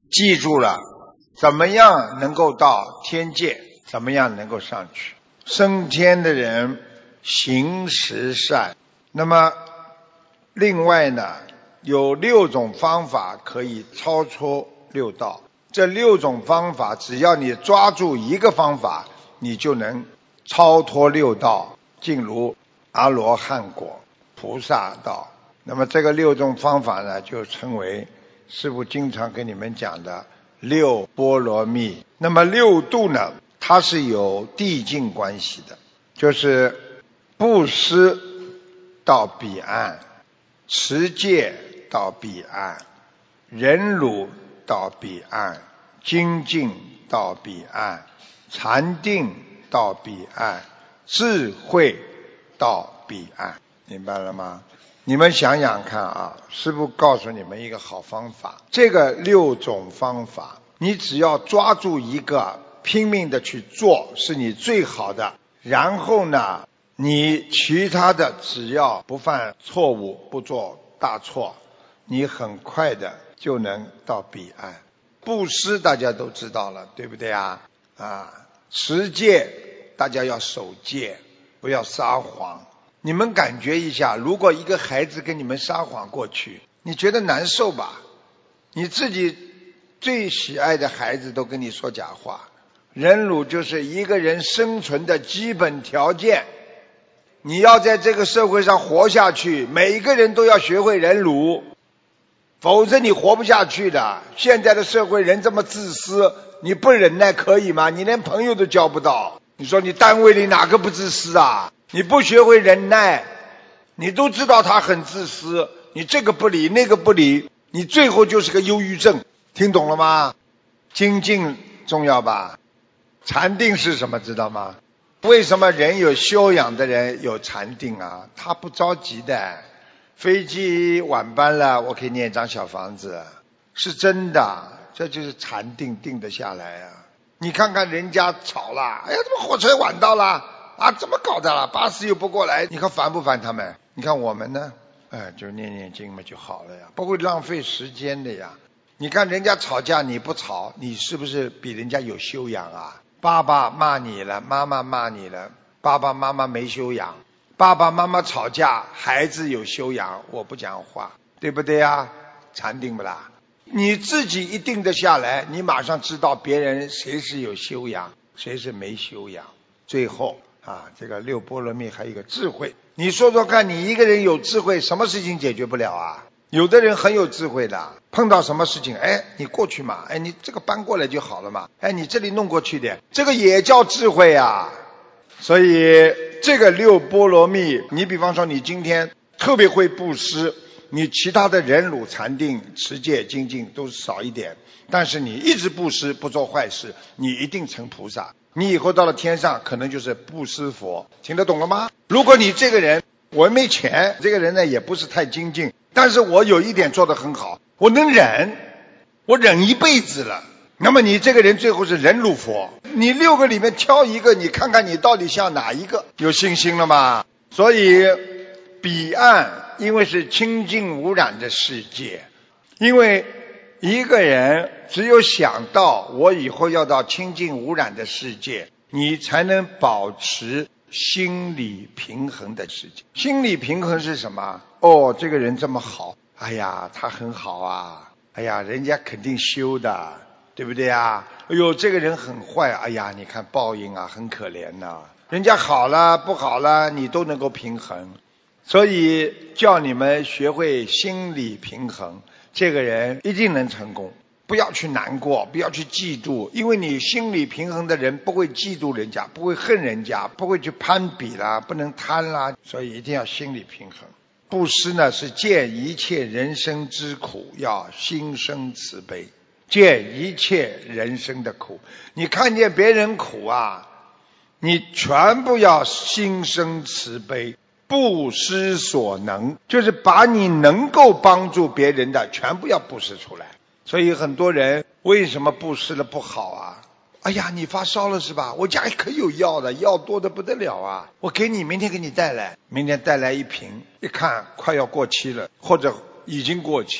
记住了，怎么样能够到天界，怎么样能够上去。升天的人行十善，那么另外呢，有6种方法可以超出六道。这6种方法，只要你抓住一个方法，你就能超脱六道，进入阿罗汉果、菩萨道。那么这个6种方法呢，就称为师父经常跟你们讲的6波罗蜜。那么6度呢，它是有递进关系的，就是布施到彼岸，持戒到彼岸，忍辱到彼岸，精进到彼岸，禅定到彼岸，智慧到彼岸。明白了吗？你们想想看啊，师父告诉你们一个好方法，这个6种方法，你只要抓住一个，拼命的去做，是你最好的。然后呢，你其他的只要不犯错误，不做大错，你很快的就能到彼岸。布施大家都知道了，对不对啊？持戒大家要守戒，不要撒谎。你们感觉一下，如果一个孩子跟你们撒谎过去，你觉得难受吧？你自己最喜爱的孩子都跟你说假话。忍辱就是一个人生存的基本条件，你要在这个社会上活下去，每一个人都要学会忍辱，否则你活不下去的。现在的社会人这么自私，你不忍耐可以吗？你连朋友都交不到，你说你单位里哪个不自私啊？你不学会忍耐，你都知道他很自私，你这个不理那个不理，你最后就是个忧郁症。听懂了吗？精进重要吧？禅定是什么知道吗？为什么人有修养的人有禅定啊？他不着急的，飞机晚班了，我可以念一张小房子，是真的，这就是禅定，定得下来啊。你看看人家吵了，哎呀，怎么火车晚到了啊？怎么搞的了？巴士又不过来，你看烦不烦他们？你看我们呢，就念念经嘛就好了呀，不会浪费时间的呀。你看人家吵架你不吵，你是不是比人家有修养啊？爸爸骂你了，妈妈骂你了，爸爸妈妈没修养。爸爸妈妈吵架，孩子有修养，我不讲话，对不对啊？禅定不啦？你自己一定得下来，你马上知道别人谁是有修养，谁是没修养。最后这个6波罗蜜还有一个智慧。你说说看，你一个人有智慧，什么事情解决不了啊？有的人很有智慧的，碰到什么事情，你过去嘛，你这个搬过来就好了嘛，你这里弄过去点，这个也叫智慧啊。所以这个6波罗蜜，你比方说你今天特别会布施，你其他的忍辱、禅定、持戒、精进都少一点，但是你一直布施，不做坏事，你一定成菩萨。你以后到了天上，可能就是布施佛。听得懂了吗？如果你这个人，我没钱，这个人呢也不是太精进，但是我有一点做得很好，我能忍，我忍一辈子了，那么你这个人最后是忍辱佛。你6个里面挑一个，你看看你到底像哪一个，有信心了吗？所以彼岸因为是清净无染的世界，因为一个人只有想到我以后要到清净无染的世界，你才能保持心理平衡的世界。心理平衡是什么？这个人这么好，哎呀他很好啊，哎呀人家肯定修的，对不对啊？这个人很坏，哎呀你看报应啊，很可怜呐。人家好了不好了你都能够平衡。所以叫你们学会心理平衡，这个人一定能成功。不要去难过，不要去嫉妒，因为你心理平衡的人不会嫉妒人家，不会恨人家，不会去攀比啦，不能贪啦，所以一定要心理平衡。布施呢是见一切人生之苦，要心生慈悲，见一切人生的苦，你看见别人苦啊，你全部要心生慈悲，布施所能，就是把你能够帮助别人的全部要布施出来。所以很多人为什么布施的不好啊？哎呀你发烧了是吧？我家里可有药的，药多的不得了啊，我给你，明天给你带来。明天带来一瓶，一看快要过期了，或者已经过期了，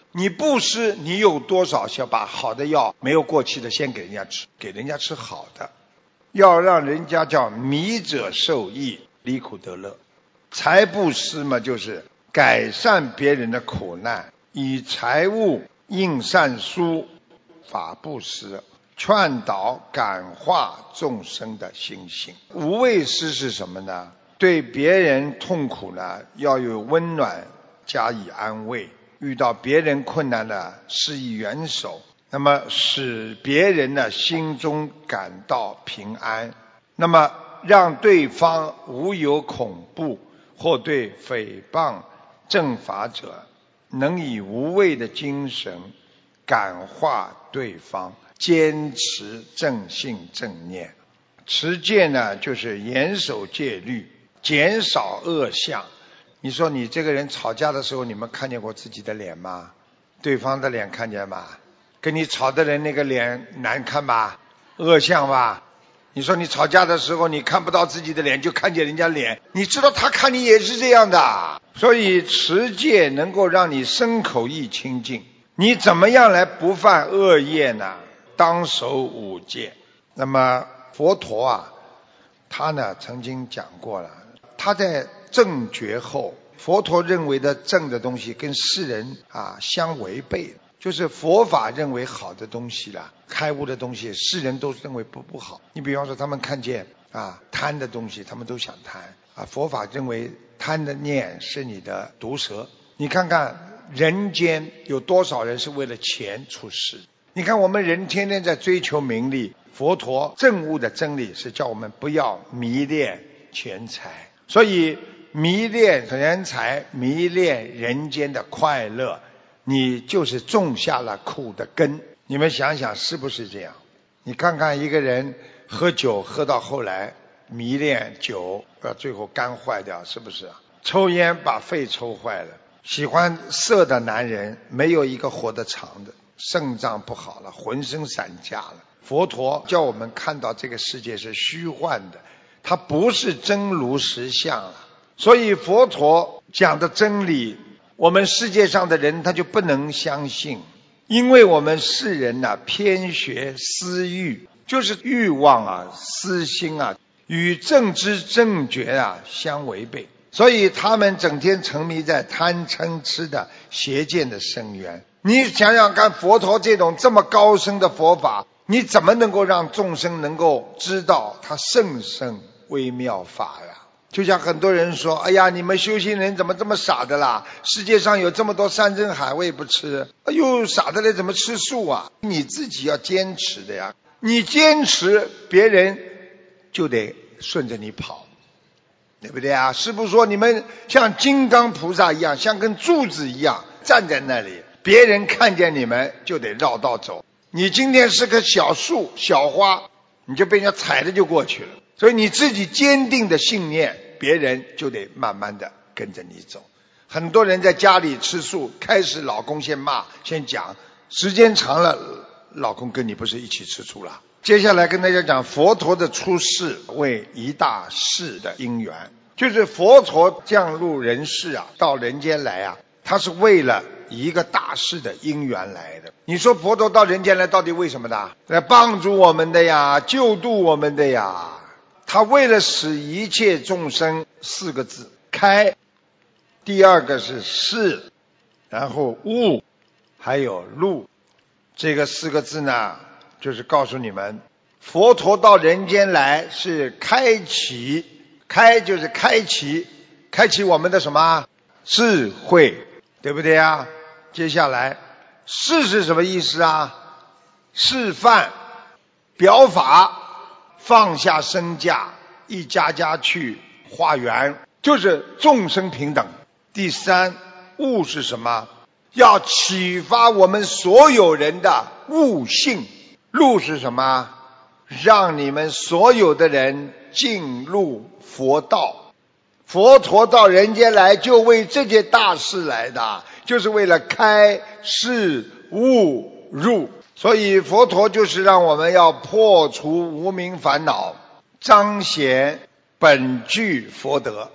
你布施，你有多少想把好的药没有过期的先给人家吃，给人家吃好的，要让人家叫迷者受益，离苦得乐。财布施嘛，就是改善别人的苦难，以财物应善书，法布施，劝导感化众生的心性。无畏施是什么呢？对别人痛苦呢，要有温暖加以安慰，遇到别人困难呢，施以援手，那么使别人呢心中感到平安，那么让对方无有恐怖，或对诽谤正法者能以无畏的精神感化对方，坚持正信正念。持戒呢，就是严守戒律，减少恶相。你说你这个人吵架的时候，你们看见过自己的脸吗？对方的脸看见吗？跟你吵的人那个脸难看吧？恶相吧？你说你吵架的时候，你看不到自己的脸，就看见人家脸，你知道他看你也是这样的。所以持戒能够让你身口意清净。你怎么样来不犯恶业呢？当守五戒。那么佛陀啊，他呢曾经讲过了，他在正觉后，佛陀认为的正的东西跟世人相违背，就是佛法认为好的东西啦，开悟的东西，世人都认为不好。你比方说他们看见贪的东西，他们都想贪佛法认为贪的念是你的毒蛇。你看看人间有多少人是为了钱出世？你看我们人天天在追求名利，佛陀证悟的真理是叫我们不要迷恋钱财，所以迷恋钱财，迷恋人间的快乐，你就是种下了苦的根。你们想想是不是这样？你看看一个人喝酒喝到后来迷恋酒，最后肝坏掉，是不是？抽烟把肺抽坏了，喜欢色的男人没有一个活得长的，肾脏不好了，浑身散架了。佛陀叫我们看到这个世界是虚幻的，它不是真如实相了。所以佛陀讲的真理，我们世界上的人他就不能相信，因为我们世人偏学私欲，就是欲望私心与正知正觉相违背，所以他们整天沉迷在贪嗔痴的邪见的深渊。你想想看，佛陀这种这么高深的佛法，你怎么能够让众生能够知道他甚深微妙法呀？就像很多人说，哎呀，你们修行人怎么这么傻的啦？世界上有这么多山珍海味不吃，哎呦，傻的嘞，怎么吃素啊？你自己要坚持的呀，你坚持，别人就得顺着你跑，对不对啊？师父说你们像金刚菩萨一样，像根柱子一样站在那里，别人看见你们就得绕道走。你今天是棵小树小花，你就被人家踩着就过去了。所以你自己坚定的信念，别人就得慢慢的跟着你走。很多人在家里吃素，开始老公先骂先讲，时间长了老公跟你不是一起吃素了。接下来跟大家讲佛陀的出世为一大事的因缘，就是佛陀降入人世到人间来他是为了一个大事的因缘来的。你说佛陀到人间来到底为什么的？来帮助我们的呀，救度我们的呀。他为了使一切众生，四个字，开，第二个是示，然后悟，还有路。这个四个字呢，就是告诉你们，佛陀到人间来是开启，开就是开启我们的什么智慧，对不对啊？接下来示是什么意思示范表法，放下身价，一家家去化缘，就是众生平等。第三，悟是什么？要启发我们所有人的悟性。路是什么？让你们所有的人进入佛道。佛陀到人间来就为这件大事来的，就是为了开示悟入。所以佛陀就是让我们要破除无明烦恼，彰显本具佛德。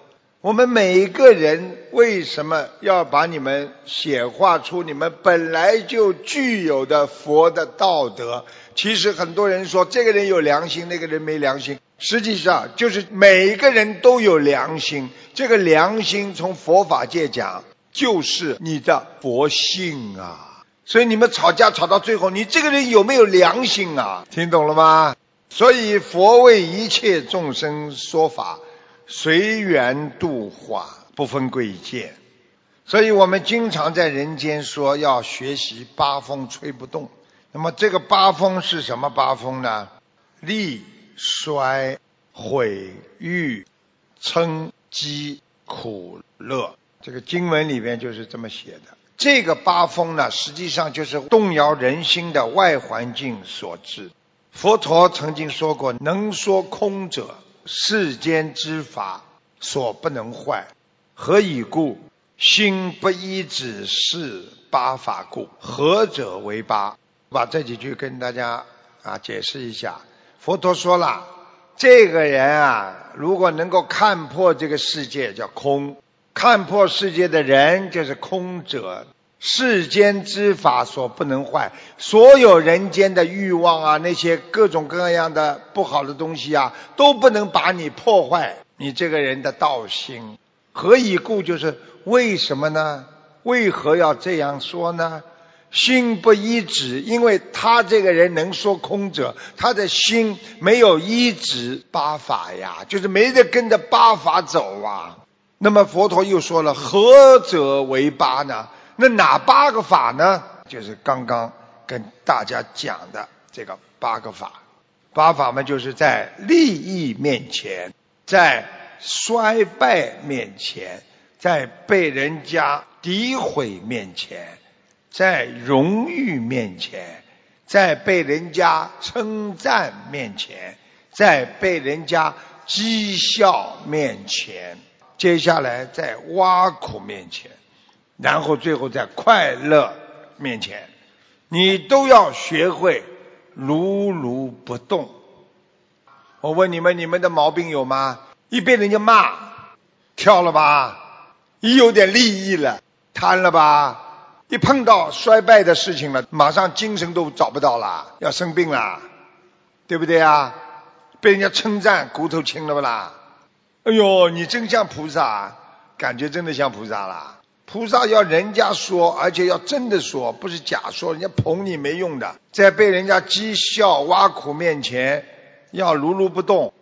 我们每一个人为什么要把你们显化出你们本来就具有的佛的道德？其实很多人说这个人有良心，那个人没良心，实际上就是每一个人都有良心。这个良心从佛法界讲就是你的佛性啊。所以你们吵架吵到最后，你这个人有没有良心啊？听懂了吗？所以佛为一切众生说法，随缘度化，不分贵贱。所以我们经常在人间说要学习八风吹不动。那么这个八风是什么八风呢？利、衰、毁、誉、嗔、饥、苦、乐。这个经文里面就是这么写的。这个八风呢，实际上就是动摇人心的外环境所致。佛陀曾经说过，能说空者，世间之法所不能坏。何以故？心不依止是八法故。何者为八？把这几句跟大家解释一下。佛陀说了，这个人如果能够看破这个世界叫空，看破世界的人就是空者。世间之法所不能坏，所有人间的欲望那些各种各样的不好的东西都不能把你破坏你这个人的道心。何以故？就是为什么呢？为何要这样说呢？心不依止，因为他这个人能说空者，他的心没有依止八法呀，就是没得跟着八法走那么佛陀又说了，何者为八呢？那哪八个法呢？就是刚刚跟大家讲的这个八个法。八法嘛，就是在利益面前，在衰败面前，在被人家诋毁面前，在荣誉面前，在被人家称赞面前，在被人家讥笑面前，接下来在挖苦面前，然后最后在快乐面前，你都要学会如如不动。我问你们，你们的毛病有吗？一被人家骂跳了吧，一有点利益了贪了吧，一碰到衰败的事情了，马上精神都找不到了，要生病了，对不对被人家称赞骨头轻了不啦？哎呦，你真像菩萨，感觉真的像菩萨啦。菩萨要人家说，而且要真的说，不是假说，人家捧你没用的。在被人家讥笑挖苦面前要如如不动，